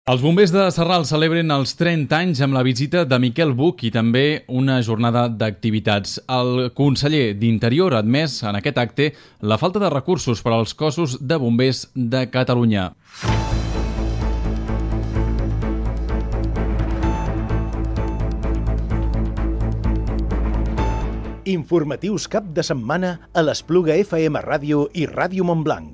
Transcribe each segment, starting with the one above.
Els bombers de Sarral celebren els 30 anys amb la visita de Miquel Buch i també una jornada d'activitats. El conseller d'Interior ha admès en aquest acte la falta de recursos per als cossos de bombers de Catalunya. Informatius cap de setmana a l'Espluga FM Ràdio i Ràdio Montblanc.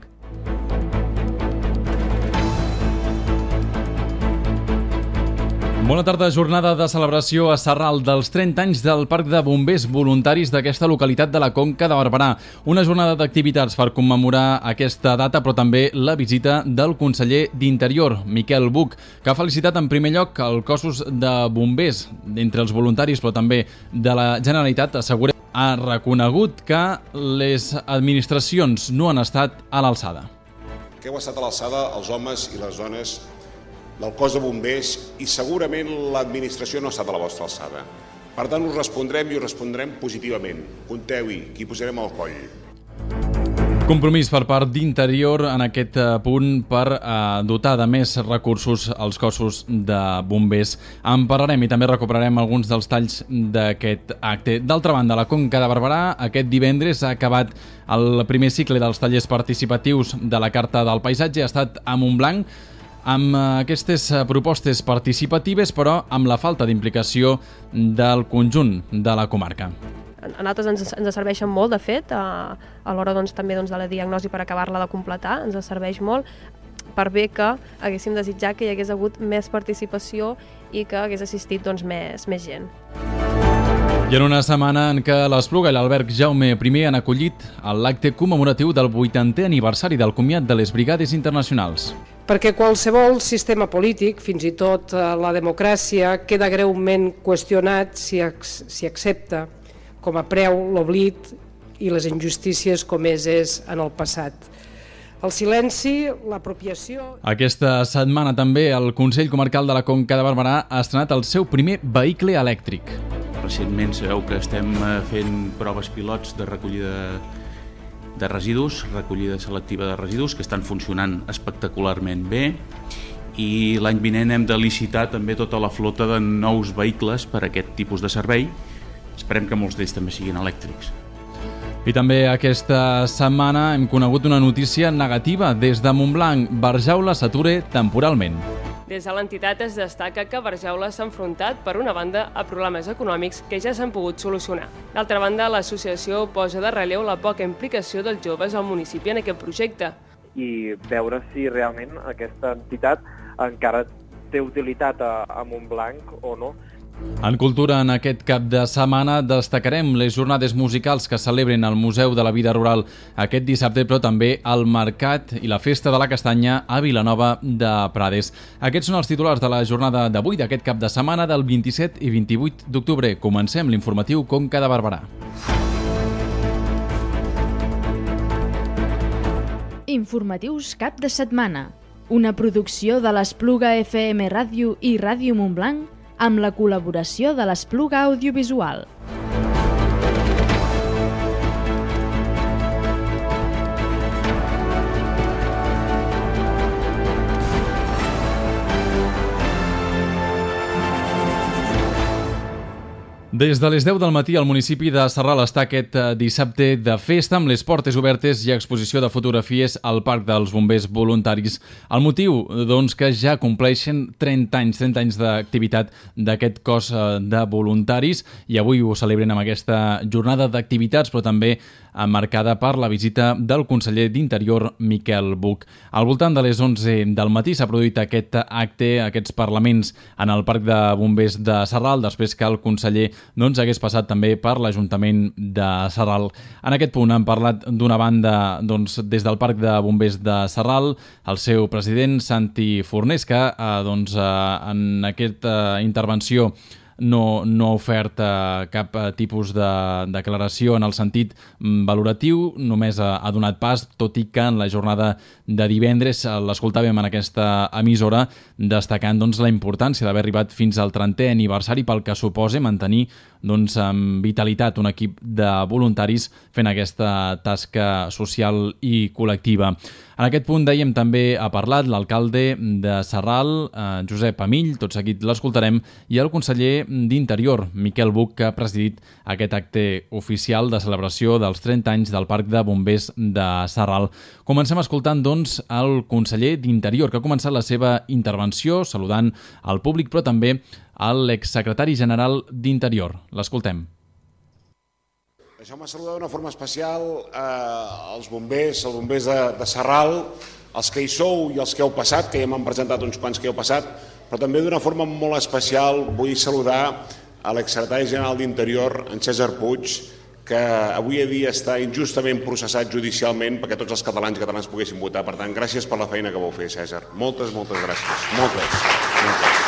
Bona tarda, jornada de celebració a Sarral dels 30 anys del Parc de Bombers Voluntaris d'aquesta localitat de la Conca de Barberà. Una jornada d'activitats per commemorar aquesta data, però també la visita del conseller d'Interior, Miquel Buch, que ha felicitat en primer lloc els cossos de bombers, entre els voluntaris, però també de la Generalitat, ha reconegut que les administracions no han estat a l'alçada. Que heu estat a l'alçada els homes i les dones del cos de bombers i segurament l'administració no ha estat a la vostra alçada. Per tant, us respondrem i us respondrem positivament. Compteu-hi, que hi posarem el coll. Compromís per part d'Interior en aquest punt per dotar de més recursos als cossos de bombers. En parlarem i també recuperarem alguns dels talls d'aquest acte. D'altra banda, la Conca de Barberà aquest divendres ha acabat el primer cicle dels tallers participatius de la Carta del Paisatge. Ha estat a Montblanc amb aquestes propostes participatives, però amb la falta d'implicació del conjunt de la comarca. A nosaltres ens serveixen molt, de fet, a l'hora també de la diagnosi per acabar-la de completar, ens serveix molt, per bé que haguéssim desitjat que hi hagués hagut més participació i que hagués assistit més gent. I en una setmana en què l'Espluga i l'Alberg Jaume I han acollit l'acte commemoratiu del 80è aniversari del comiat de les Brigades Internacionals. Perquè qualsevol sistema polític, fins i tot la democràcia, queda greument qüestionat si accepta com a preu l'oblit i les injustícies comeses en el passat. El silenci, l'apropiació... Aquesta setmana també el Consell Comarcal de la Conca de Barberà ha estrenat el seu primer vehicle elèctric. Recentment sabeu que estem fent proves pilots de recollida de residus, recollida selectiva de residus, que estan funcionant espectacularment bé, i l'any vinent hem de licitar també tota la flota de nous vehicles per a aquest tipus de servei. Esperem que molts d'ells també siguin elèctrics. I també aquesta setmana hem conegut una notícia negativa. Des de Montblanc, Barjaula s'atura temporalment. Des de l'entitat es destaca que Barjaula s'ha enfrontat, per una banda, a problemes econòmics que ja s'han pogut solucionar. D'altra banda, l'associació posa de relleu la poca implicació dels joves al municipi en aquest projecte. I veure si realment aquesta entitat encara té utilitat a Montblanc o no. En cultura, en aquest cap de setmana destacarem les jornades musicals que celebren al Museu de la Vida Rural aquest dissabte, però també el Mercat i la Festa de la Castanya a Vilanova de Prades. Aquests són els titulars de la jornada d'avui, d'aquest cap de setmana del 27 i 28 d'octubre. Comencem l'informatiu Conca de Barberà. Informatius cap de setmana. Una producció de l'Espluga FM Ràdio i Ràdio Montblanc amb la col·laboració de l'Espluga Audiovisual. Des de les 10 del matí al municipi de Sarral està aquest dissabte de festa amb les portes obertes i exposició de fotografies al Parc dels Bombers Voluntaris. El motiu, que ja compleixen 30 anys d'activitat d'aquest cos de voluntaris i avui ho celebren amb aquesta jornada d'activitats, però també marcada per la visita del conseller d'Interior, Miquel Buch. Al voltant de les 11 del matí s'ha produït aquest acte, aquests parlaments en el Parc de Bombers de Sarral, després que el conseller hagués passat també per l'Ajuntament de Sarral. En aquest punt han parlat d'una banda des del Parc de Bombers de Sarral, el seu president, Santi Fornés, que en aquesta intervenció no ha ofert cap tipus de declaració en el sentit valoratiu, només ha donat pas, tot i que en la jornada de divendres l'escoltàvem en aquesta emissora destacant la importància d'haver arribat fins al 30è aniversari pel que suposa mantenir amb vitalitat un equip de voluntaris fent aquesta tasca social i col·lectiva. En aquest punt, dèiem, també ha parlat l'alcalde de Sarral, Josep Amill, tot seguit l'escoltarem, i el conseller d'Interior, Miquel Buch, que ha presidit aquest acte oficial de celebració dels 30 anys del Parc de Bombers de Sarral. Comencem escoltant, doncs, el conseller d'Interior, que ha començat la seva intervenció saludant al públic, però també l'exsecretari general d'Interior. L'escoltem. Deixeu-me saludar d'una forma especial als bombers, de Sarral, els que hi sou i els que heu passat, que ja m'han presentat uns quants que heu passat, però també d'una forma molt especial vull saludar a l'exsecretari general d'Interior, en Cèsar Puig, que avui a dia està injustament processat judicialment perquè tots els catalans i catalanes poguessin votar. Per tant, gràcies per la feina que vau fer, Cèsar. Moltes gràcies. Moltes.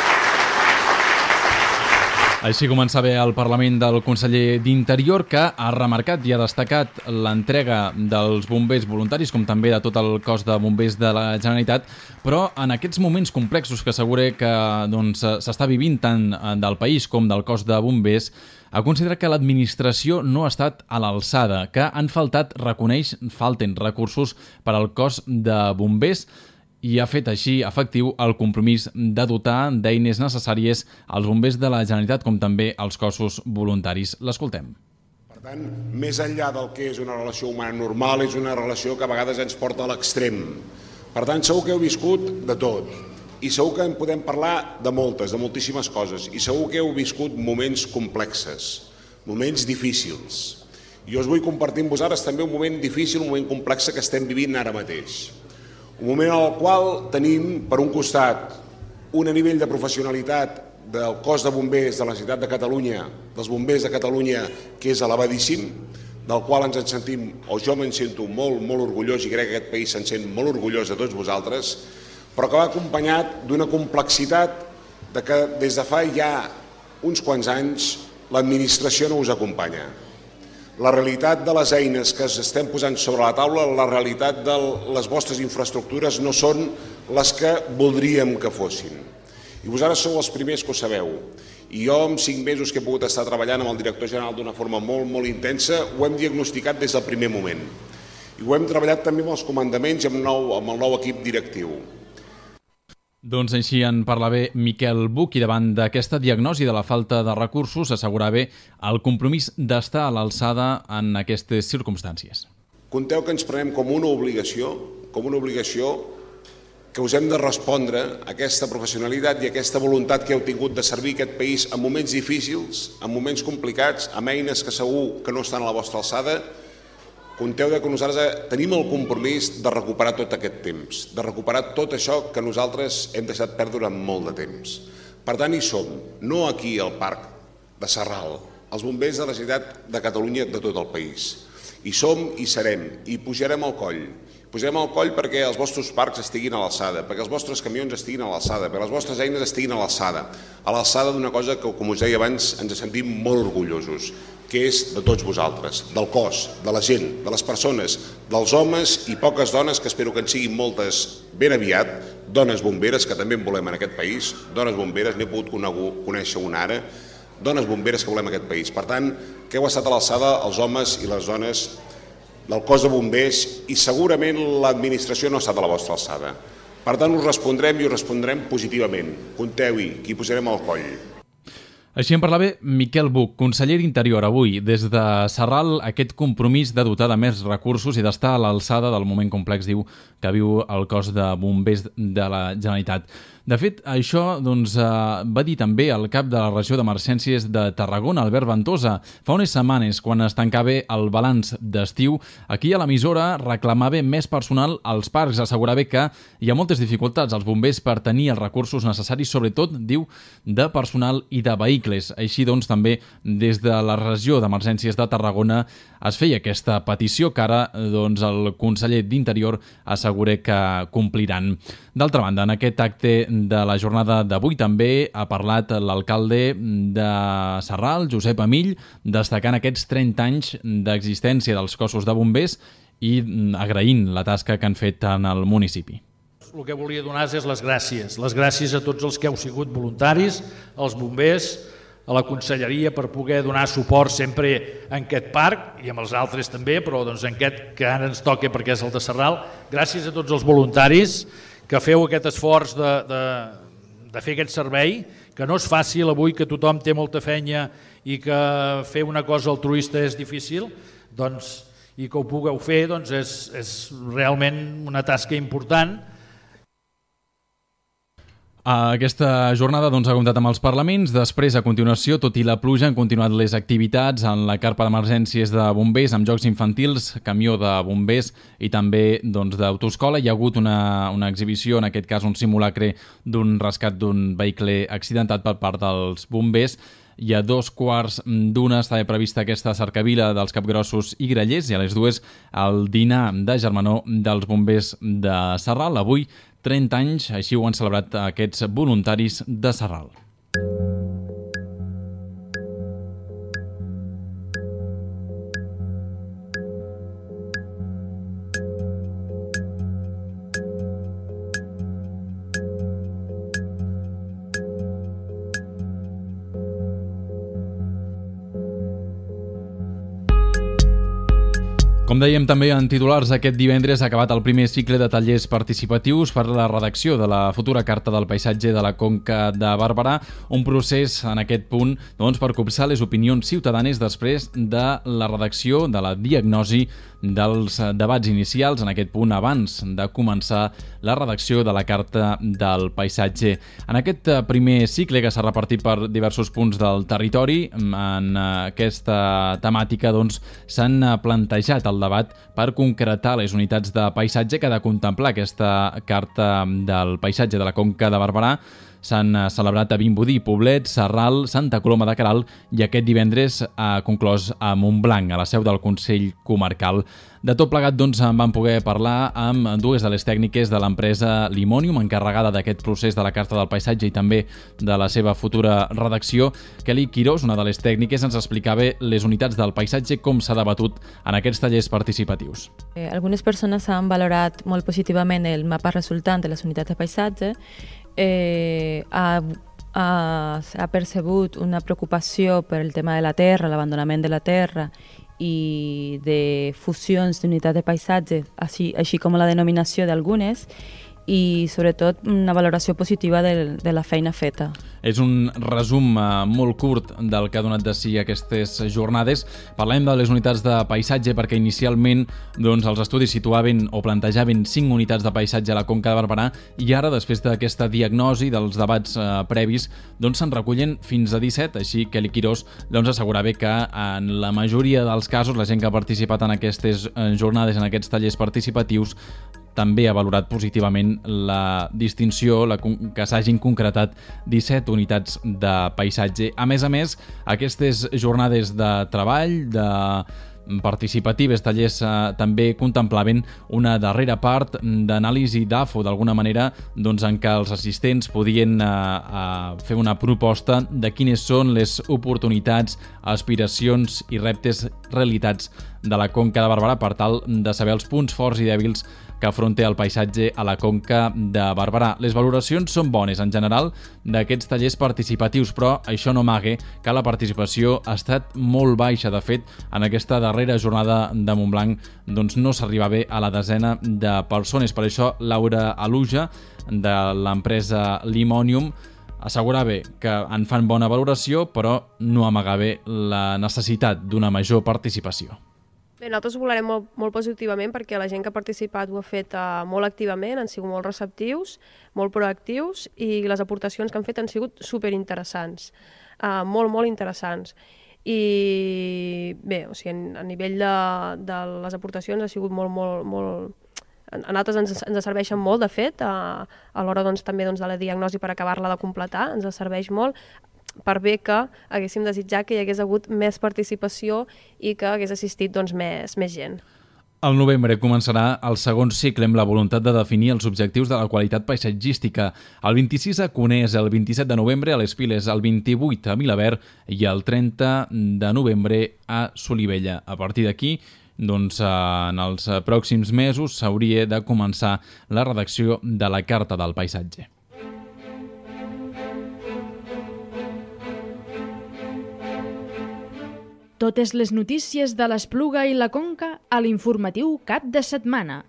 Així començava el Parlament del conseller d'Interior, que ha remarcat i ha destacat l'entrega dels bombers voluntaris, com també de tot el cos de bombers de la Generalitat, però en aquests moments complexos que assegura que s'està vivint tant del país com del cos de bombers, ha considerat que l'administració no ha estat a l'alçada, que falten recursos per al cos de bombers, i ha fet així efectiu el compromís de dotar d'eines necessàries als bombers de la Generalitat com també als cossos voluntaris. L'escoltem. Per tant, més enllà del que és una relació humana normal, és una relació que a vegades ens porta a l'extrem. Per tant, segur que heu viscut de tot i segur que en podem parlar de moltíssimes coses, i segur que heu viscut moments complexes, moments difícils. Jo us vull compartir amb vosaltres també un moment difícil, un moment complex que estem vivint ara mateix. Un moment en el qual tenim, per un costat, un nivell de professionalitat del cos de bombers de la Generalitat de Catalunya, dels bombers de Catalunya, que és elevadíssim, del qual ens en sentim, o jo me'n sento molt orgullós, i crec que aquest país se'n sent molt orgullós de tots vosaltres, però que va acompanyat d'una complexitat de que des de fa ja uns quants anys l'administració no us acompanya. La realitat de les eines que estem posant sobre la taula, la realitat de les vostres infraestructures no són les que voldríem que fossin. I vosaltres sou els primers que ho sabeu. I jo, en 5 mesos que he pogut estar treballant amb el director general d'una forma molt intensa, ho hem diagnosticat des del primer moment. I ho hem treballat també amb els comandaments i amb el nou equip directiu. Doncs així en parlava Miquel Buch, i davant d'aquesta diagnosi de la falta de recursos assegurava el compromís d'estar a l'alçada en aquestes circumstàncies. Conteu que ens prenem com una obligació que us hem de respondre a aquesta professionalitat i a aquesta voluntat que heu tingut de servir aquest país en moments difícils, en moments complicats, amb eines que segur que no estan a la vostra alçada. Conteu que nosaltres tenim el compromís de recuperar tot aquest temps, de recuperar tot això que nosaltres hem deixat perdre durant molt de temps. Per tant, hi som, no aquí al Parc de Sarral, els bombers de la Generalitat de Catalunya de tot el país. Hi som i serem, i pujarem al coll. Pujarem al coll perquè els vostres parcs estiguin a l'alçada, perquè els vostres camions estiguin a l'alçada, perquè les vostres eines estiguin a l'alçada d'una cosa que, com us deia abans, ens sentim molt orgullosos, que és de tots vosaltres, del cos, de la gent, de les persones, dels homes i poques dones, que espero que en siguin moltes ben aviat, dones bomberes, que també en volem en aquest país, dones bomberes, n'he pogut conèixer una ara, dones bomberes que volem en aquest país. Per tant, que heu estat a l'alçada els homes i les dones del cos de bombers, i segurament l'administració no ha estat a la vostra alçada. Per tant, us respondrem positivament. Compteu-hi, que hi posarem al coll. Així en parlava Miquel Buch, conseller d'Interior, avui, des de Sarral, aquest compromís de dotar de més recursos i d'estar a l'alçada del moment complex, diu, que viu el cos de bombers de la Generalitat. De fet, això va dir també el cap de la regió d'emergències de Tarragona, Albert Ventosa. Fa unes setmanes, quan es tancava el balanç d'estiu, aquí a l'emissora reclamava més personal als parcs. Assegurava que hi ha moltes dificultats als bombers per tenir els recursos necessaris, sobretot, diu, de personal i de vehicles. Així doncs, també des de la regió d'emergències de Tarragona es feia aquesta petició que ara el conseller d'Interior assegura que compliran. D'altra banda, en aquest acte de la jornada d'avui també ha parlat l'alcalde de Sarral, Josep Amill, destacant aquests 30 anys d'existència dels cossos de bombers i agraint la tasca que han fet en el municipi. El que volia donar és les gràcies a tots els que heu sigut voluntaris, els bombers, a la conselleria per poder donar suport sempre en aquest parc i amb els altres també, però doncs en aquest que ara ens toca perquè és el de Sarral. Gràcies a tots els voluntaris que feu aquest esforç de fer aquest servei, que no és fàcil avui, que tothom té molta feina i que fer una cosa altruista és difícil, doncs, i que ho pugueu fer doncs és realment una tasca important. Aquesta jornada ha comptat amb els parlaments. Després, a continuació, tot i la pluja, han continuat les activitats en la carpa d'emergències de bombers, amb jocs infantils, camió de bombers i també d'autoescola. Hi ha hagut una exhibició, en aquest cas un simulacre d'un rescat d'un vehicle accidentat per part dels bombers. I a 2:15 estava prevista aquesta cercavila dels Capgrossos i Grallers i a les 2 el dinar de germanor dels bombers de Sarral. Avui, 30 anys, així ho han celebrat aquests voluntaris de Sarral. Com dèiem també en titulars, aquest divendres ha acabat el primer cicle de tallers participatius per a la redacció de la futura Carta del Paisatge de la Conca de Barberà, un procés en aquest punt per copsar les opinions ciutadanes després de la redacció de la diagnosi dels debats inicials, en aquest punt abans de començar la redacció de la Carta del Paisatge. En aquest primer cicle, que s'ha repartit per diversos punts del territori, en aquesta temàtica s'han plantejat el debat per concretar les unitats de paisatge que ha de contemplar aquesta Carta del Paisatge de la Conca de Barberà. S'han celebrat a Vimbodí, Poblet, Sarral, Santa Coloma de Queralt i aquest divendres ha conclòs a Montblanc, a la seu del Consell Comarcal. De tot plegat, en vam poder parlar amb dues de les tècniques de l'empresa Limonium, encarregada d'aquest procés de la Carta del Paisatge i també de la seva futura redacció. Kelly Quirós, una de les tècniques, ens explicava les unitats del paisatge, com s'ha debatut en aquests tallers participatius. Algunes persones han valorat molt positivament el mapa resultant de les unitats de paisatge. Ha percebut una preocupació per el tema de la terra, l'abandonament de la terra i de fusions d'unitats de paisatge, així com la denominació d'algunes, i sobretot una valoració positiva de la feina feta. És un resum molt curt del que ha donat de si aquestes jornades. Parlem de les unitats de paisatge perquè inicialment els estudis situaven o plantejaven 5 unitats de paisatge a la Conca de Barberà i ara, després d'aquesta diagnosi dels debats previs, se'n recullen fins a 17. Així que Kelly Quirós assegurava que en la majoria dels casos la gent que ha participat en aquestes jornades, en aquests tallers participatius, també ha valorat positivament la distinció que s'hagin concretat 17 unitats de paisatge. A més, aquestes jornades de treball, participatives, tallers, també contemplaven una darrera part d'anàlisi d'AFO, d'alguna manera, en què els assistents podien fer una proposta de quines són les oportunitats, aspiracions i reptes realitats de la Conca de Barberà per tal de saber els punts forts i dèbils que afronta el paisatge a la Conca de Barberà. Les valoracions són bones, en general, d'aquests tallers participatius, però això no amaga que la participació ha estat molt baixa. De fet, en aquesta darrera jornada de Montblanc no s'arribava a la desena de persones. Per això, Laura Aluja, de l'empresa Limonium, assegurava que en fan bona valoració, però no amagava la necessitat d'una major participació. Bé, nosaltres ho valorem molt positivament perquè la gent que ha participat ho ha fet molt activament, han sigut molt receptius, molt proactius i les aportacions que han fet han sigut superinteressants, molt interessants. I bé, o sigui, a nivell de les aportacions ha sigut molt... A nosaltres ens serveixen molt, de fet, a l'hora també de la diagnosi per acabar-la de completar, ens serveix molt, per bé que haguéssim desitjat que hi hagués hagut més participació i que hagués assistit més gent. Al novembre començarà el segon cicle amb la voluntat de definir els objectius de la qualitat paisatgística. El 26 a Conès, el 27 de novembre a les Piles, el 28 a Milaverd i el 30 de novembre a Solivella. A partir d'aquí, en els pròxims mesos s'hauria de començar la redacció de la Carta del Paisatge. Totes les notícies de l'Espluga i la Conca a l'informatiu Cap de Setmana.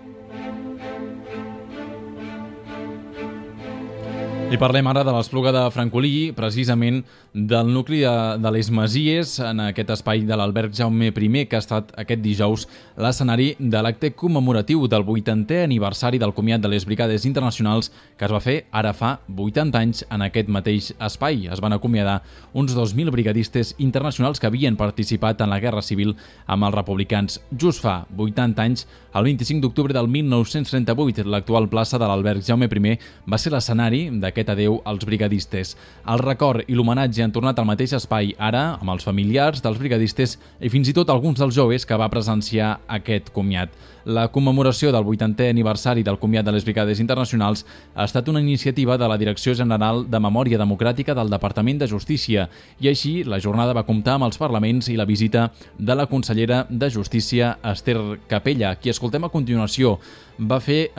I parlem ara de l'Espluga de Francolí, precisament del nucli de les Masies, en aquest espai de l'Alberg Jaume I, que ha estat aquest dijous l'escenari de l'acte commemoratiu del 80è aniversari del comiat de les Brigades Internacionals, que es va fer ara fa 80 anys en aquest mateix espai. Es van acomiadar uns 2.000 brigadistes internacionals que havien participat en la Guerra Civil amb els republicans. Just fa 80 anys, el 25 d'octubre del 1938, l'actual plaça de l'Alberg Jaume I va ser l'escenari d'aquest adeu als brigadistes. El record i l'homenatge han tornat al mateix espai, ara amb els familiars dels brigadistes i fins i tot alguns dels joves que va presenciar aquest comiat. La commemoració del 80è aniversari del comiat de les Brigades Internacionals ha estat una iniciativa de la Direcció General de Memòria Democràtica del Departament de Justícia i així la jornada va comptar amb els parlaments i la visita de la consellera de Justícia, Esther Capella, qui escoltem a continuació. Va fer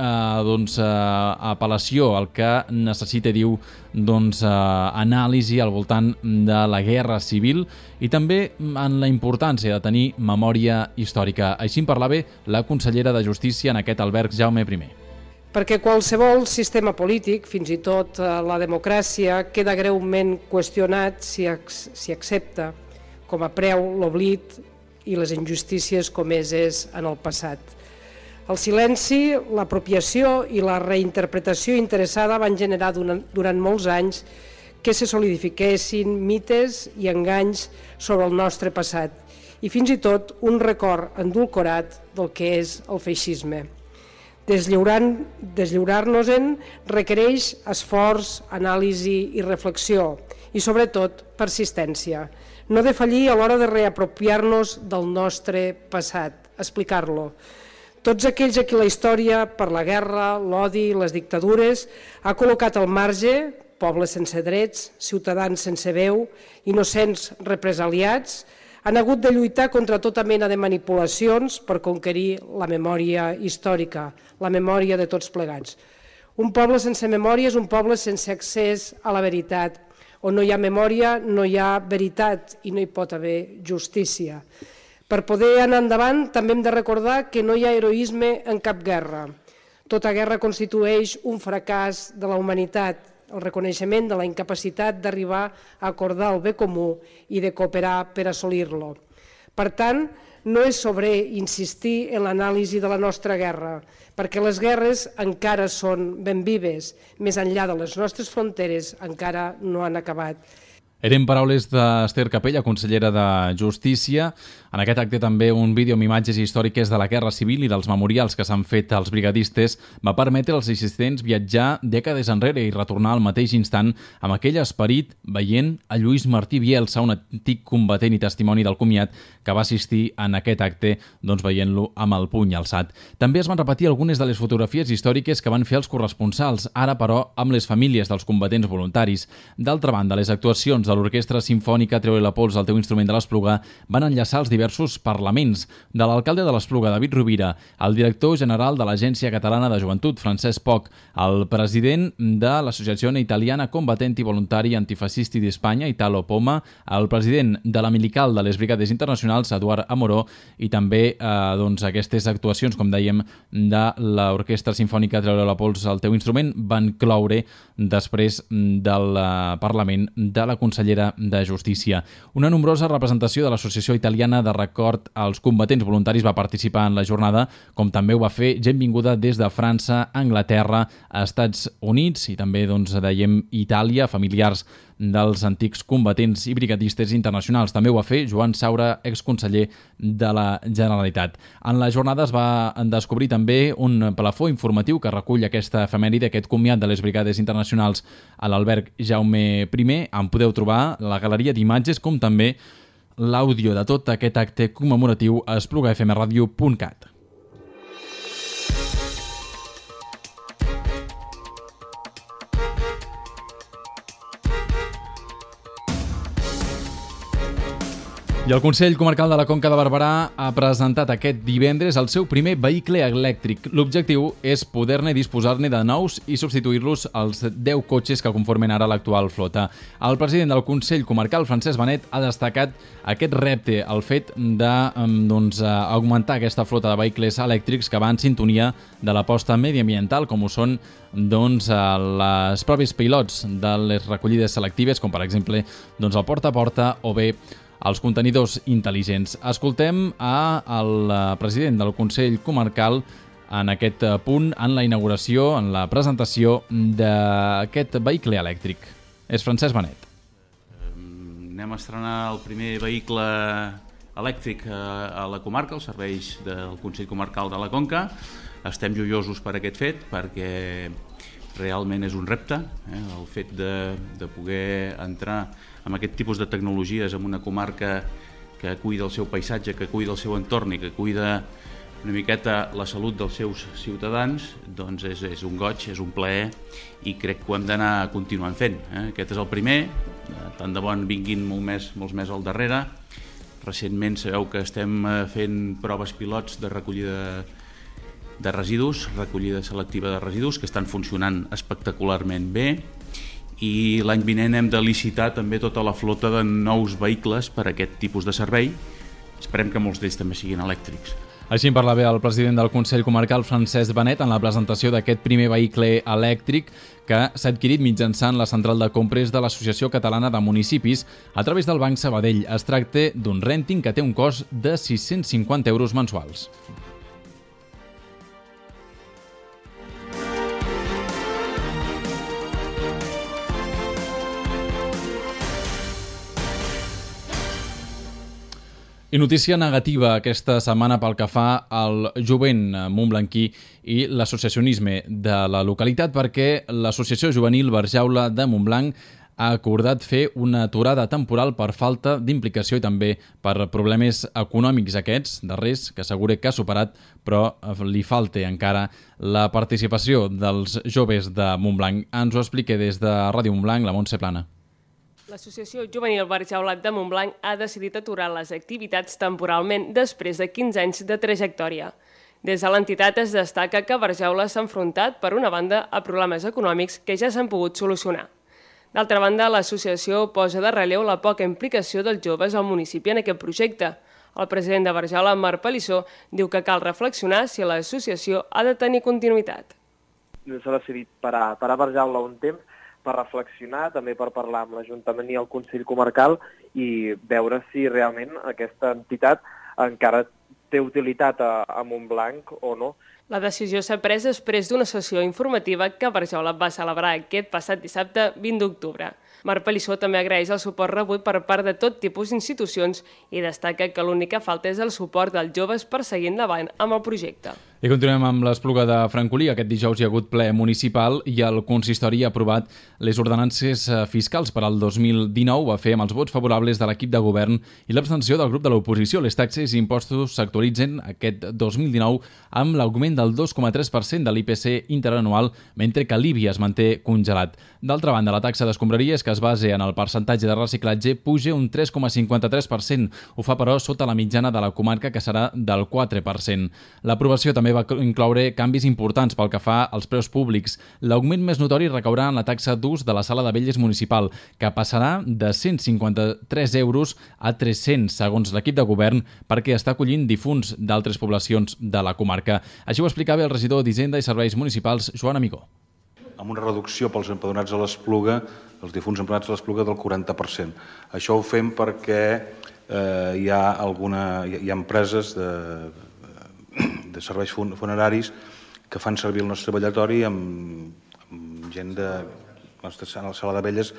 apel·lació al que necessita, diu, anàlisi al voltant de la Guerra Civil i també en la importància de tenir memòria històrica. Així en parlava la consellera de Justícia en aquest Alberg Jaume I. Perquè qualsevol sistema polític, fins i tot la democràcia, queda greument qüestionat si accepta com a preu l'oblit i les injustícies comeses en el passat. El silenci, l'apropiació i la reinterpretació interessada van generar durant molts anys que se solidifiquessin mites i enganys sobre el nostre passat i fins i tot un record endolcorat del que és el feixisme. Deslliurar-nos-en requereix esforç, anàlisi i reflexió i, sobretot, persistència. No defallir a l'hora de reapropiar-nos del nostre passat, explicar-lo. Tots aquells a qui la història, per la guerra, l'odi, les dictadures, ha col·locat al marge, pobles sense drets, ciutadans sense veu, innocents represaliats, han hagut de lluitar contra tota mena de manipulacions per conquerir la memòria històrica, la memòria de tots plegats. Un poble sense memòria és un poble sense accés a la veritat. On no hi ha memòria, no hi ha veritat i no hi pot haver justícia. Per poder anar endavant, també hem de recordar que no hi ha heroisme en cap guerra. Tota guerra constitueix un fracàs de la humanitat, el reconeixement de la incapacitat d'arribar a acordar el bé comú i de cooperar per assolir-lo. Per tant, no és sobrer insistir en l'anàlisi de la nostra guerra, perquè les guerres encara són ben vives, més enllà de les nostres fronteres encara no han acabat. Eren paraules d'Esther Capella, consellera de Justícia. En aquest acte també un vídeo amb imatges històriques de la Guerra Civil i dels memorials que s'han fet als brigadistes va permetre als assistents viatjar dècades enrere i retornar al mateix instant amb aquell esperit veient a Lluís Martí Bielsa, un antic combatent i testimoni del comiat que va assistir en aquest acte veient-lo amb el puny alçat. També es van repetir algunes de les fotografies històriques que van fer els corresponsals, ara però amb les famílies dels combatents voluntaris. D'altra banda, les actuacions de l'Orquestra Simfònica Treure la pols al teu instrument de l'Espluga van enllaçar els diversos parlaments, de l'alcalde de l'Espluga, David Rovira, el director general de l'Agència Catalana de Joventut, Francesc Poch, el president de l'Associació Italiana Combatenti Volontari Antifascisti d'Espanya, Italo Poma, el president de la Milical de les Brigades Internacionals, Eduard Amoró, i també aquestes actuacions, com dèiem, de l'Orquestra Simfònica Treure la pols al teu instrument van cloure després del Parlament de la consellera de Justícia. Una nombrosa representació de l'Associació Italiana de Record als Combatents Voluntaris va participar en la jornada, com també ho va fer gent vinguda des de França, Anglaterra, Estats Units i també, dèiem, Itàlia, familiars dels antics combatents i brigadistes internacionals. També ho va fer Joan Saura, exconseller de la Generalitat. En la jornada es va descobrir també un plafó informatiu que recull aquesta efemèride, aquest comiat de les Brigades Internacionals a l'Alberg Jaume I. En podeu trobar la galeria d'imatges com també l'àudio de tot aquest acte commemoratiu a esplugafmradio.cat. I el Consell Comarcal de la Conca de Barberà ha presentat aquest divendres el seu primer vehicle elèctric. L'objectiu és poder-ne disposar-ne de nous i substituir-los als 10 cotxes que conformen ara l'actual flota. El president del Consell Comarcal, Francesc Benet, ha destacat aquest repte, el fet d'augmentar aquesta flota de vehicles elèctrics que va en sintonia de l'aposta mediambiental, com ho són les propis pilots de les recollides selectives, com per exemple el porta a porta o bé els contenidors intel·ligents. Escoltem al president del Consell Comarcal en aquest punt, en la inauguració, en la presentació d'aquest vehicle elèctric. És Francesc Benet. Anem a estrenar el primer vehicle elèctric a la comarca, els serveis del Consell Comarcal de la Conca. Estem joiosos per aquest fet, perquè realment és un repte, el fet de poder entrar amb aquest tipus de tecnologies en una comarca que cuida el seu paisatge, que cuida el seu entorn i que cuida una miqueta la salut dels seus ciutadans, doncs és un goig, és un plaer i crec que ho hem d'anar continuant fent. Aquest és el primer, tant de bon vinguin molts més al darrere. Recentment sabeu que estem fent proves pilots de recollida de residus, recollida selectiva de residus, que estan funcionant espectacularment bé, i l'any vinent hem de licitar també tota la flota de nous vehicles per a aquest tipus de servei. Esperem que molts d'ells també siguin elèctrics. Així en parlava el president del Consell Comarcal, Francesc Benet, en la presentació d'aquest primer vehicle elèctric que s'ha adquirit mitjançant la central de compres de l'Associació Catalana de Municipis a través del Banc Sabadell. Es tracta d'un rènting que té un cost de 650 euros mensuals. I notícia negativa aquesta setmana pel que fa al jovent montblanquí i l'associacionisme de la localitat, perquè l'Associació Juvenil Barjaula de Montblanc ha acordat fer una aturada temporal per falta d'implicació i també per problemes econòmics aquests darrers, que assegura que ha superat, però li falta encara la participació dels joves de Montblanc. Ens ho explica des de Ràdio Montblanc la Montse Plana. L'Associació Juvenil Barjaulat de Montblanc ha decidit aturar les activitats temporalment després de 15 anys de trajectòria. Des de l'entitat es destaca que Barjaula s'ha enfrontat, per una banda, a problemes econòmics que ja s'han pogut solucionar. D'altra banda, l'associació posa de relleu la poca implicació dels joves al municipi en aquest projecte. El president de Barjaula, Marc Palissó, diu que cal reflexionar si l'associació ha de tenir continuïtat. S'ha decidit parar Barjaula un temps per reflexionar, també per parlar amb l'Ajuntament i el Consell Comarcal i veure si realment aquesta entitat encara té utilitat a Montblanc o no. La decisió s'ha pres després d'una sessió informativa que Barjaula va celebrar aquest passat dissabte 20 d'octubre. Marc Palissó també agraeix el suport rebut per part de tot tipus d'institucions i destaca que l'únic que falta és el suport dels joves per seguir endavant amb el projecte. I continuem amb l'Espluga de Francolí. Aquest dijous hi ha hagut ple municipal i el consistori ha aprovat les ordenances fiscals per al 2019. Va fer amb els vots favorables de l'equip de govern i l'abstenció del grup de l'oposició. Les taxes i impostos s'actualitzen aquest 2019 amb l'augment del 2,3% de l'IPC interanual, mentre que l'IBI es manté congelat. D'altra banda, la taxa d'escombraries, que es basa en el percentatge de reciclatge, puja un 3,53%. Ho fa, però, sota la mitjana de la comarca, que serà del 4%. L'aprovació també va incloure canvis importants pel que fa als preus públics. L'augment més notori recaurà en la taxa d'ús de la sala de velles municipal, que passarà de 153 euros a 300, segons l'equip de govern, perquè està acollint difunts d'altres poblacions de la comarca. Així ho explicava el regidor d'Hisenda i Serveis Municipals, Joan Amigó. Amb una reducció pels empadronats a l'Espluga, els difunts empadronats a l'Espluga del 40%. Això ho fem perquè hi ha empreses de serveis funeraris que fan servir el nostre vellatori amb gent de la sala de velles,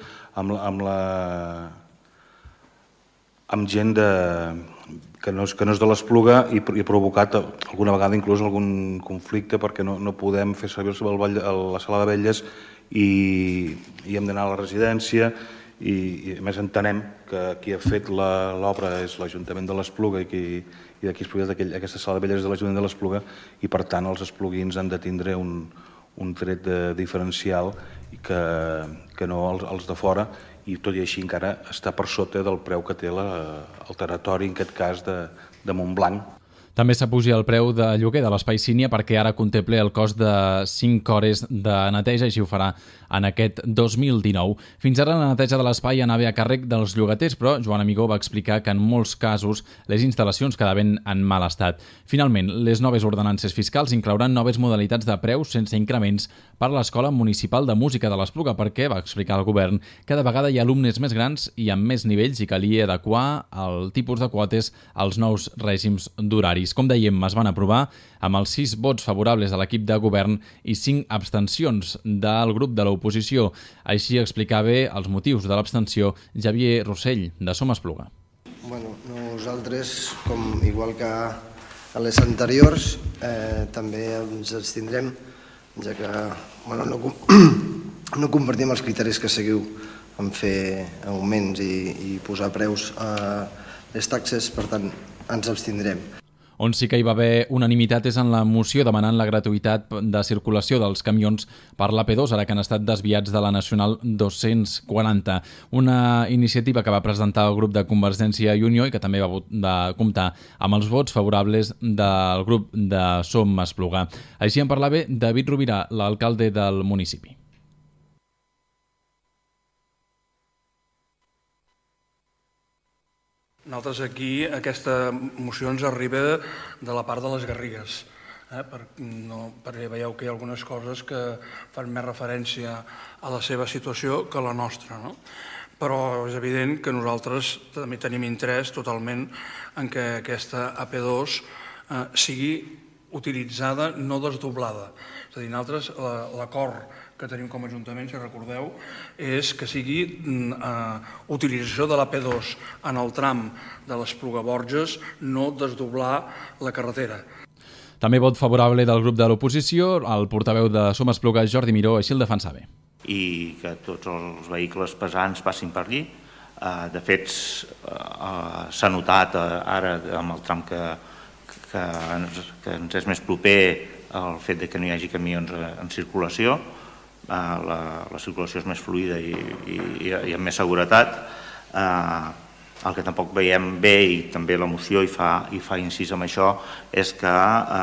amb gent que no és de l'Espluga i ha provocat alguna vegada inclús algun conflicte perquè no podem fer servir la sala de velles i hem d'anar a la residència i a més entenem que qui ha fet l'obra és l'Ajuntament de l'Espluga i d'aquí es produeix aquesta sala de velles de l'Ajuntament de l'Espluga i per tant els espluguins han de tindre un un tret diferencial que no els de fora, i tot i així encara està per sota del preu que té el territori, en aquest cas de Montblanc. També s'apuja el preu de lloguer de l'espai Sínia perquè ara contempla el cost de 5 hores de neteja i així ho farà en aquest 2019. Fins ara la neteja de l'espai anava a càrrec dels llogaters, però Joan Amigó va explicar que en molts casos les instal·lacions quedaven en mal estat. Finalment, les noves ordenances fiscals inclouran noves modalitats de preus sense increments per a l'Escola Municipal de Música de l'Espluga perquè, va explicar el govern, cada vegada hi ha alumnes més grans i amb més nivells i calia adequar el tipus de quotes als nous règims d'horaris. Com dèiem, es van aprovar amb els 6 vots favorables de l'equip de govern i 5 abstencions del grup de l'oposició. Així explicava els motius de l'abstenció Javier Rossell, de Som Espluga. Bueno, nosaltres, igual que a les anteriors, també ens abstindrem, ja que no compartim els criteris que seguiu en fer augments i posar preus a les taxes, per tant, ens abstindrem. On sí que hi va haver unanimitat és en la moció demanant la gratuïtat de circulació dels camions per l'AP2, ara que han estat desviats de la Nacional 240. Una iniciativa que va presentar el grup de Convergència i Unió i que també va comptar amb els vots favorables del grup de Som Espluga. Així en parlava David Rovira, l'alcalde del municipi. Nosaltres aquí, aquesta moció ens arriba de la part de les Garrigues, perquè veieu que hi ha algunes coses que fan més referència a la seva situació que a la nostra, no? Però és evident que nosaltres també tenim interès totalment en que aquesta AP2 sigui utilitzada, no desdoblada. És a dir, nosaltres l'acord que tenim com a Ajuntament, si recordeu, és que sigui utilització de l'AP2 en el tram de l'Espluga Borges, no desdoblar la carretera. També vot favorable del grup de l'oposició, el portaveu de Som Espluga, Jordi Miró, així el defensava. I que tots els vehicles pesants passin per allí. De fet, s'ha notat ara amb el tram que ens és més proper el fet que no hi hagi camions en circulació. La circulació és més fluida i amb més seguretat. El que tampoc veiem bé, i també la moció hi fa incís en això, és que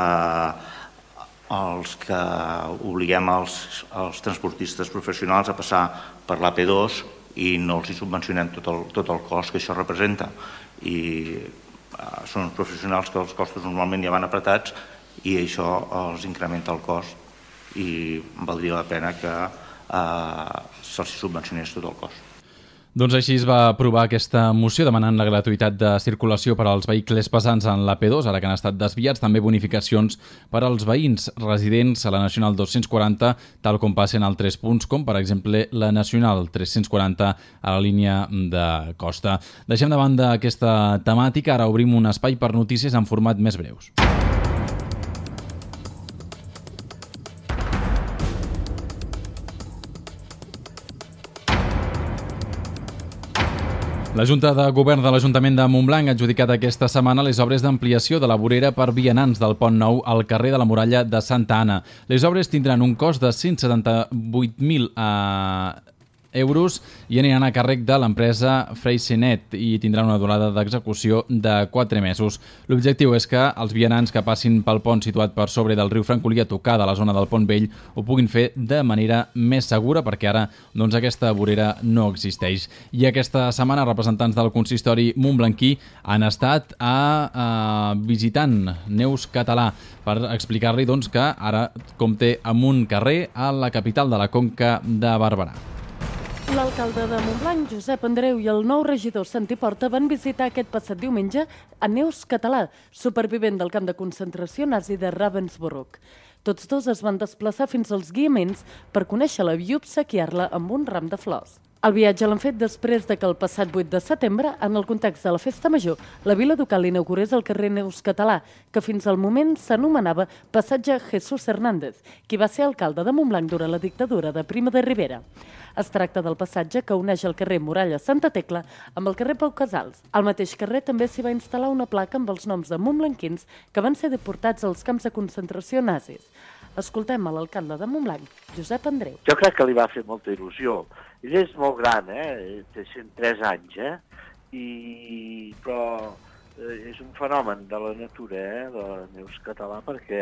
els que obliguem els transportistes professionals a passar per l'AP2 i no els hi subvencionem tot el cost que això representa. I són uns professionals que els costos normalment ja van apretats i això els incrementa el cost i valdria la pena que se'ls subvencionés tot el cost. Doncs així es va aprovar aquesta moció demanant la gratuïtat de circulació per als vehicles pesants en l'AP2, ara que han estat desviats, també bonificacions per als veïns residents a la Nacional 240, tal com passa en altres punts, com per exemple la Nacional 340 a la línia de costa. Deixem de banda aquesta temàtica, ara obrim un espai per notícies en format més breus. La Junta de Govern de l'Ajuntament de Montblanc ha adjudicat aquesta setmana les obres d'ampliació de la vorera per vianants del Pont Nou al carrer de la Muralla de Santa Anna. Les obres tindran un cost de 178.000 euros i aniran a càrrec de l'empresa Freixenet i tindran una durada d'execució de 4 mesos. L'objectiu és que els vianants que passin pel pont situat per sobre del riu Francolí a tocar de la zona del Pont Vell ho puguin fer de manera més segura, perquè ara aquesta vorera no existeix. I aquesta setmana representants del consistori montblanquí han estat visitant Neus Català per explicar-li que ara compta amb un carrer a la capital de la Conca de Barberà. L'alcalde de Montblanc, Josep Andreu, i el nou regidor Santi Porta van visitar aquest passat diumenge a Neus Català, supervivent del camp de concentració nazi de Ravensbrück. Tots dos es van desplaçar fins als guiaments per conèixer-la i obsequiar-la amb un ram de flors. El viatge l'han fet després que el passat 8 de setembre, en el context de la Festa Major, la Vila Ducal inaugurés el carrer Neus Català, que fins al moment s'anomenava Passatge Jesús Hernández, qui va ser alcalde de Montblanc durant la dictadura de Primo de Rivera. Es tracta del passatge que uneix el carrer Muralla Santa Tecla amb el carrer Pau Casals. Al mateix carrer també s'hi va instal·lar una placa amb els noms de montblanquins que van ser deportats als camps de concentració nazis. Escoltem a l'alcalde de Montblanc, Josep Andreu. Jo crec que li va fer molta il·lusió. Ell és molt gran, té 103 anys, però és un fenomen de la natura, de Neus Català, perquè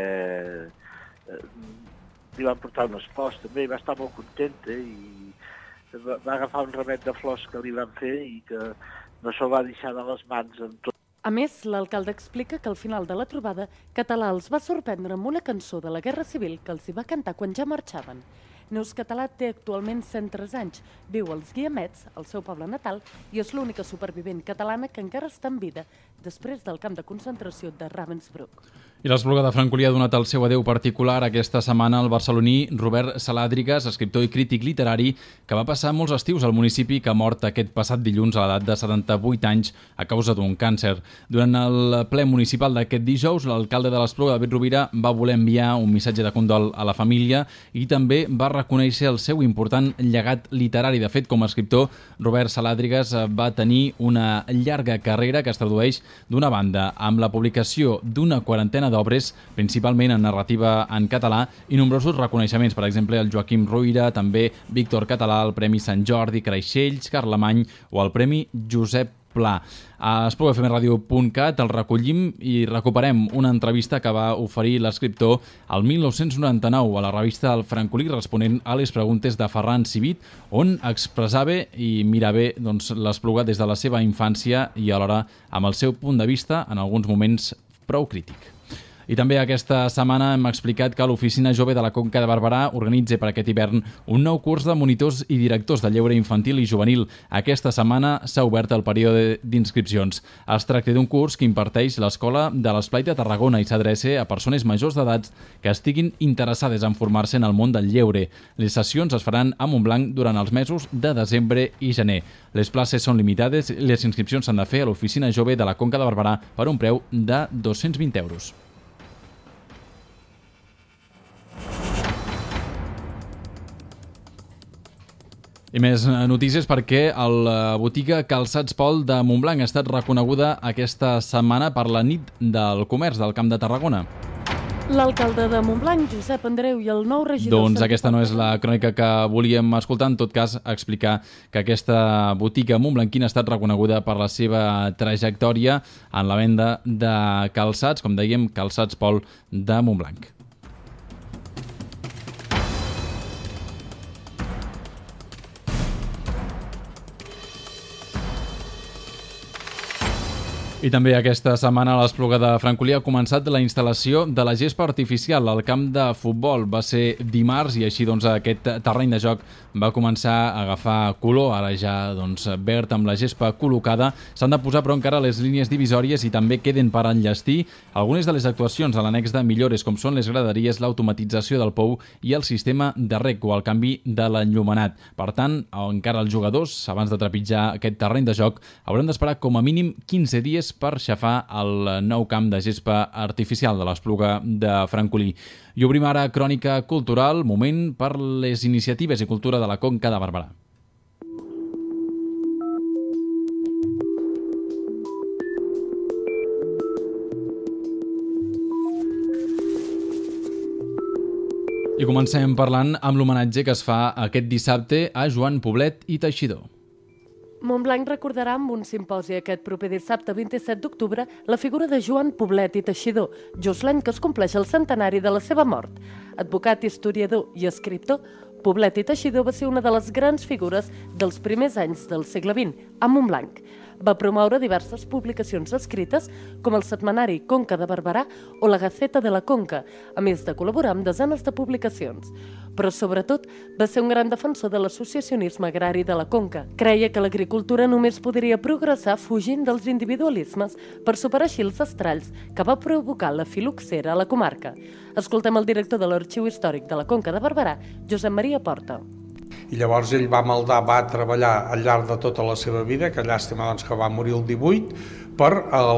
li van portar unes flors també i va estar molt contenta i va agafar un ramet de flors que li van fer i que no se'l va deixar de les mans amb tot. A més, l'alcalde explica que al final de la trobada, Català els va sorprendre amb una cançó de la Guerra Civil que els hi va cantar quan ja marxaven. Neus Català té actualment 103 anys, viu als Guiamets, al seu poble natal, i és l'única supervivent catalana que encara està en vida després del camp de concentració de Ravensbrück. I l'Espluga de Francolí ha donat el seu adeu particular aquesta setmana al barceloní Robert Salàdrigues, escriptor i crític literari, que va passar molts estius al municipi, que ha mort aquest passat dilluns a l'edat de 78 anys a causa d'un càncer. Durant el ple municipal d'aquest dijous, l'alcalde de l'Espluga, David Rovira, va voler enviar un missatge de condol a la família i també va reconèixer el seu important llegat literari. De fet, com a escriptor, Robert Salàdrigues va tenir una llarga carrera que es tradueix, d'una banda, amb la publicació d'una quarantena d'obres, principalment en narrativa en català, i nombrosos reconeixements, per exemple, el Joaquim Ruyra, també Víctor Català, el Premi Sant Jordi, Creixells, Carlemany o el Premi Josep Pla. A esplugafmradio.cat el recollim i recuperem una entrevista que va oferir l'escriptor el 1999 a la revista El Francolí, responent a les preguntes de Ferran Civit, on expressava i mirava l'Espluga des de la seva infància i alhora amb el seu punt de vista en alguns moments prou crític. I també aquesta setmana hem explicat que l'Oficina Jove de la Conca de Barberà organitza per aquest hivern un nou curs de monitors i directors de lleure infantil i juvenil. Aquesta setmana s'ha obert el període d'inscripcions. Es tracta d'un curs que imparteix l'Escola de l'Esplai de Tarragona i s'adreça a persones majors d'edat que estiguin interessades en formar-se en el món del lleure. Les sessions es faran a Montblanc durant els mesos de desembre i gener. Les places són limitades i les inscripcions s'han de fer a l'Oficina Jove de la Conca de Barberà per un preu de 220 euros. I més notícies perquè la botiga Calçats Pol de Montblanc ha estat reconeguda aquesta setmana per la nit del comerç del Camp de Tarragona. L'alcalde de Montblanc, Josep Andreu, i el nou regidor... Doncs aquesta no és la crònica que volíem escoltar, en tot cas explicar que aquesta botiga montblanquina ha estat reconeguda per la seva trajectòria en la venda de calçats, com dèiem, Calçats Pol de Montblanc. I també aquesta setmana a l'Espluga de Francolí ha començat la instal·lació de la gespa artificial al camp de futbol. Va ser dimarts i així aquest terreny de joc va començar a agafar color, ara ja verd amb la gespa col·locada. S'han de posar però encara les línies divisòries i també queden per enllestir algunes de les actuacions a l'annex de millores, com són les graderies, l'automatització del pou i el sistema de rec o el canvi de l'enllumenat. Per tant, encara els jugadors, abans de trepitjar aquest terreny de joc, hauran d'esperar com a mínim 15 dies per xafar el nou camp de gespa artificial de l'Espluga de Francolí. I obrim ara crònica cultural, moment per les iniciatives i cultura de la Conca de Barberà. I comencem parlant amb l'homenatge que es fa aquest dissabte a Joan Poblet i Teixidor. Montblanc recordarà amb un simposi aquest proper dissabte 27 d'octubre la figura de Joan Poblet i Teixidor, just l'any que es compleix el centenari de la seva mort. Advocat, historiador i escriptor, Poblet i Teixidor va ser una de les grans figures dels primers anys del segle XX a Montblanc. Va promoure diverses publicacions escrites com el setmanari Conca de Barberà o la Gaceta de la Conca, a més de col·laborar amb desenes de publicacions. Però sobretot va ser un gran defensor de l'associacionisme agrari de la Conca. Creia que l'agricultura només podria progressar fugint dels individualismes per superar així els estralls que va provocar la filoxera a la comarca. Escoltem el director de l'Arxiu Històric de la Conca de Barberà, Josep Maria Porta. I llavors ell va treballar al llarg de tota la seva vida, que llàstima que va morir el 18, per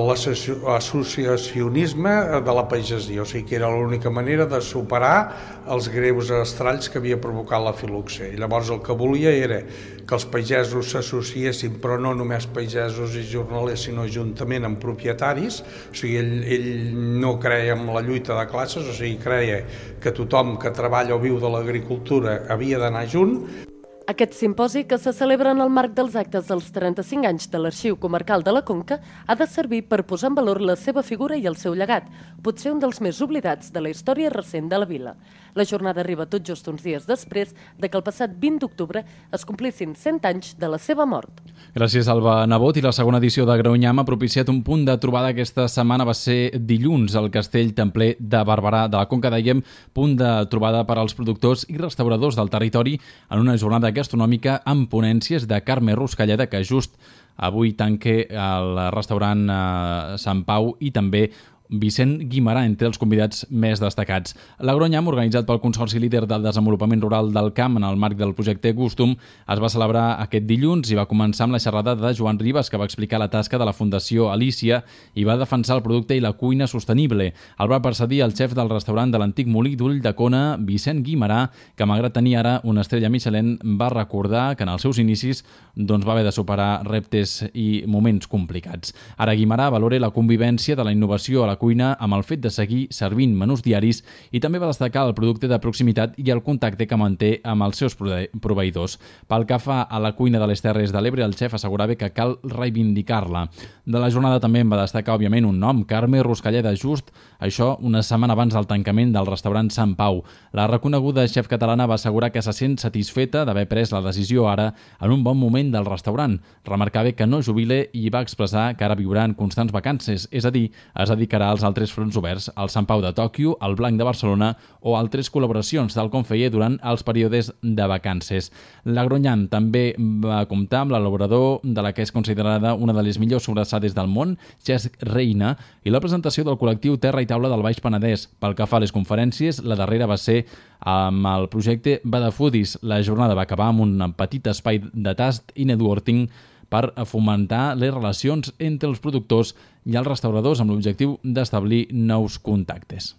l'associacionisme de la pagesia, o sigui que era l'única manera de superar els greus estralls que havia provocat la fil·loxera. I llavors el que volia era que els pagesos s'associessin, però no només pagesos i jornalers, sinó juntament amb propietaris, o sigui, ell no creia en la lluita de classes, o sigui, creia que tothom que treballa o viu de l'agricultura havia d'anar junt. Aquest simposi, que se celebra en el marc dels actes dels 35 anys de l'Arxiu Comarcal de la Conca, ha de servir per posar en valor la seva figura i el seu llegat, potser un dels més oblidats de la història recent de la vila. La jornada arriba tot just uns dies després de que el passat 20 d'octubre es complissin 100 anys de la seva mort. Gràcies, Alba Nebot. I la segona edició de Greunyam ha propiciat un punt de trobada aquesta setmana. Va ser dilluns al Castell Templer de Barberà de la Conca, dèiem, punt de trobada per als productors i restauradors del territori en una jornada gastronòmica amb ponències de Carme Ruscalleda, que just avui tanca el restaurant Sant Pau, i també Vicent Guimarà, entre els convidats més destacats. L'Agronyam, organitzat pel Consorci Líder del Desenvolupament Rural del Camp en el marc del projecte Gustum, es va celebrar aquest dilluns i va començar amb la xerrada de Joan Ribas, que va explicar la tasca de la Fundació Alícia i va defensar el producte i la cuina sostenible. El va precedir el xef del restaurant de l'antic molí d'Ull de Cona, Vicent Guimarà, que malgrat tenir ara una estrella Michelin, va recordar que en els seus inicis va haver de superar reptes i moments complicats. Ara Guimarà valora la convivència de la innovació a la cuina amb el fet de seguir servint menús diaris i també va destacar el producte de proximitat i el contacte que manté amb els seus proveïdors. Pel que fa a la cuina de les Terres de l'Ebre, el xef assegurava que cal reivindicar-la. De la jornada també en va destacar, òbviament, un nom, Carme Ruscalleda, just això una setmana abans del tancament del restaurant Sant Pau. La reconeguda xef catalana va assegurar que se sent satisfeta d'haver pres la decisió ara en un bon moment del restaurant. Remarcava que no jubile i va expressar que ara viurà en constants vacances, és a dir, es dedicarà als altres fronts oberts, al Sant Pau de Tòquio, al Blanc de Barcelona o altres col·laboracions, tal com feia durant els períodes de vacances. L'Agronyam també va comptar amb l'elaborador de la que és considerada una de les millors sobrassades del món, Cesc Reina, i la presentació del col·lectiu Terra i Taula del Baix Penedès. Pel que fa a les conferències, la darrera va ser amb el projecte Bada Foodies. La jornada va acabar amb un petit espai de tast i networking per fomentar les relacions entre els productors i els restauradors amb l'objectiu d'establir nous contactes.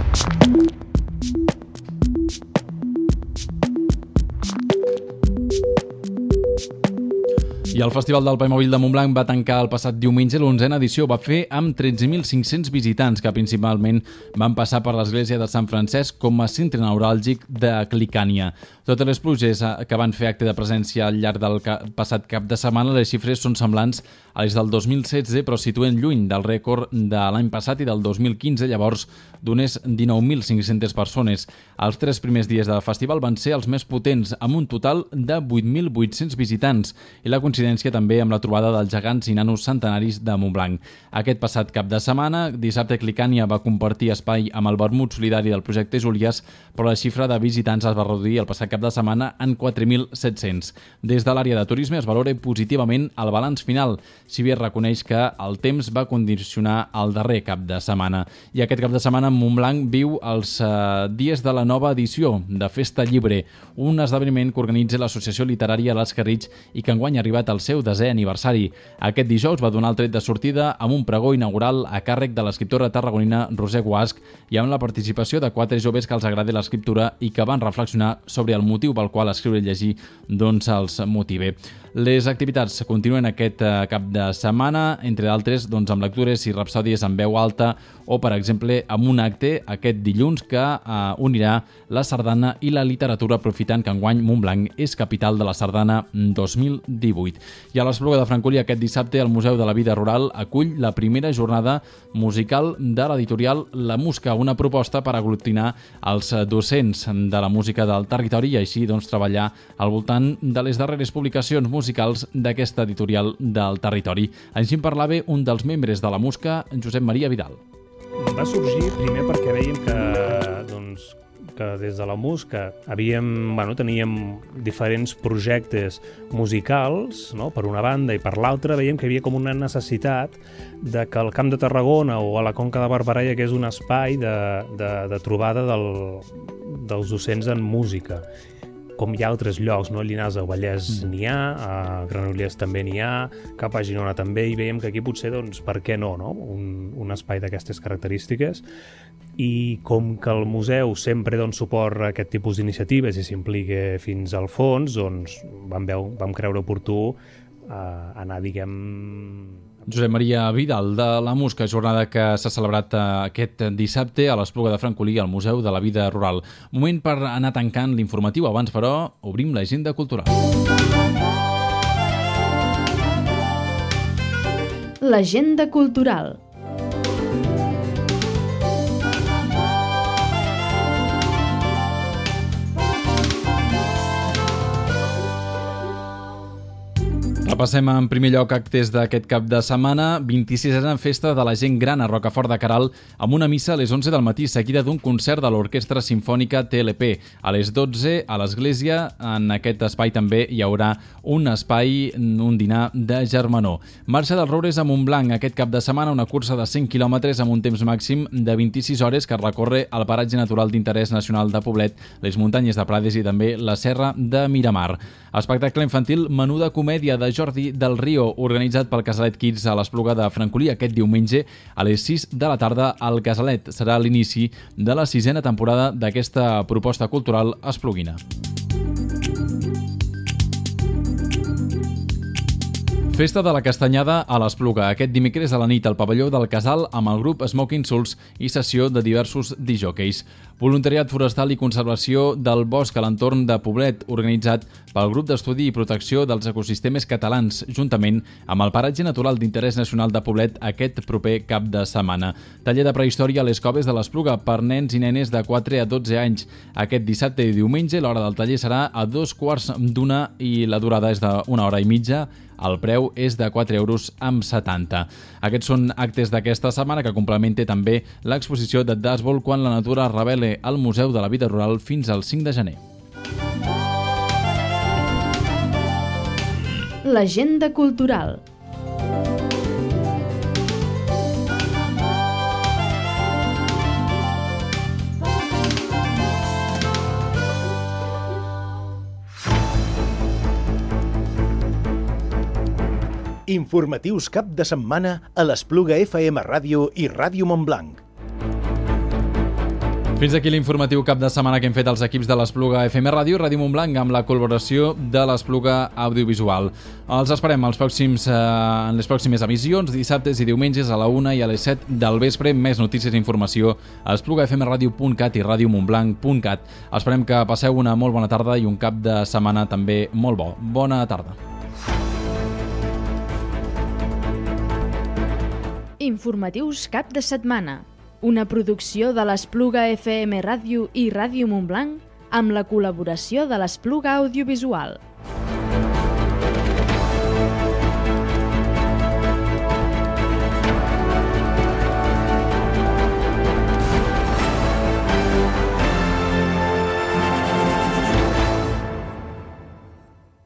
I el Festival del Paimòbil de Montblanc va tancar el passat diumenge l'11a edició. Va fer amb 13.500 visitants que principalment van passar per l'església de Sant Francesc com a centre neuràlgic de Clicània. Totes les pluges que van fer acte de presència al llarg del passat cap de setmana, les xifres són semblants a les del 2016, però situen lluny del rècord de l'any passat i del 2015, llavors d'unes 19.500 persones. Els 3 primers dies del festival van ser els més potents, amb un total de 8.800 visitants, i la coincidència també amb la trobada dels gegants i nanos centenaris de Montblanc. Aquest passat cap de setmana, dissabte, Clicània va compartir espai amb el vermut solidari del projecte Júlies, però la xifra de visitants es va reduir el passat cap de setmana en 4.700. Des de l'àrea de turisme es valora positivament el balanç final, si bé reconeix que el temps va condicionar el darrer cap de setmana. I aquest cap de setmana Montblanc viu els dies de la nova edició de Festa Llibre, un esdeveniment que organitza l'Associació Literària Les Carrits i que enguany ha arribat al seu 10è aniversari. Aquest dijous va donar el tret de sortida amb un pregó inaugural a càrrec de l'escriptora tarragonina Roser Guasch i amb la participació de 4 joves que els agrada l'escriptura i que van reflexionar sobre el motiu pel qual escriure i llegir els motive. Les activitats continuen aquest cap de setmana, entre d'altres amb lectures i rapsòdies en veu alta o, per exemple, amb un acte aquest dilluns que unirà la sardana i la literatura, aprofitant que enguany Montblanc és capital de la sardana 2018. I a l'Espluga de Francolí aquest dissabte el Museu de la Vida Rural acull la primera jornada musical de l'editorial La Musca, una proposta per aglutinar els docents de la música del territori i així treballar al voltant de les darreres publicacions musicals d'aquesta editorial del territori. Així en parlava un dels membres de La Musca, Josep Maria Vidal. Va sorgir primer perquè veiem que des de La Musca teníem diferents projectes musicals, no? Per una banda, i per l'altra veiem que hi havia com una necessitat de que al Camp de Tarragona o a la Conca de Barberà hi hagués un espai de trobada dels docents en música. com hi ha altres llocs, no? A Llinars del Vallès n'hi ha, a Granollers també n'hi ha, cap a Girona també, i veiem que aquí potser, doncs, per què no? Un espai d'aquestes característiques. I com que el museu sempre dona suport a aquest tipus d'iniciatives i s'implica fins al fons, doncs vam creure oportú anar, diguem... Josep Maria Vidal, de la Musca, jornada que s'ha celebrat aquest dissabte a l'Espluga de Francolí, al Museu de la Vida Rural. Moment per anar tancant l'informatiu. Abans, però, obrim l'agenda cultural. L'agenda cultural. Repassem en primer lloc actes d'aquest cap de setmana. 26a festa de la gent gran a Rocafort de Queralt, amb una missa a les 11 del matí, seguida d'un concert de l'Orquestra Simfònica TLP. A les 12, a l'església, en aquest espai també hi haurà un dinar de germanor. Marxa dels Roures a Montblanc, aquest cap de setmana, una cursa de 100 quilòmetres amb un temps màxim de 26 hores que recorre el paratge natural d'interès nacional de Poblet, les muntanyes de Prades i també la serra de Miramar. Espectacle infantil Menuda Comèdia de Jordi del Río, organitzat pel Casalet Kids a l'Espluga de Francolí aquest diumenge a les 6 de la tarda al Casalet. Serà l'inici de la 6a temporada d'aquesta proposta cultural espluguina. Festa de la Castanyada a l'Espluga, aquest dimecres a la nit al pavelló del Casal amb el grup Smoking Souls i sessió de diversos disjòqueis. Voluntariat forestal i conservació del bosc a l'entorn de Poblet, organitzat pel Grup d'Estudi i Protecció dels Ecosistemes Catalans, juntament amb el Paratge Natural d'Interès Nacional de Poblet aquest proper cap de setmana. Taller de prehistòria a les coves de l'Espluga per nens i nenes de 4 a 12 anys. Aquest dissabte i diumenge l'hora del taller serà a 2:15 i la durada és d'una hora i mitja. El preu és de 4,70 €. Aquests són actes d'aquesta setmana que complementa també l'exposició de Dasbol quan la natura es revela al Museu de la Vida Rural fins al 5 de gener. L'agenda cultural. Informatius cap de setmana a l'Espluga FM Ràdio i Ràdio Montblanc. Fins aquí l'informatiu cap de setmana que hem fet els equips de l'Espluga FM Ràdio i Ràdio Montblanc amb la col·laboració de l'Espluga Audiovisual. Els esperem en les pròximes emissions, dissabtes i diumenges a la 1 i a les 7 del vespre. Més notícies i informació a esplugafmradio.cat i radiomontblanc.cat. Esperem que passeu una molt bona tarda i un cap de setmana també molt bo. Bona tarda. Informatius cap de setmana. Una producció de l'Espluga FM Ràdio i Ràdio Montblanc amb la col·laboració de l'Espluga Audiovisual.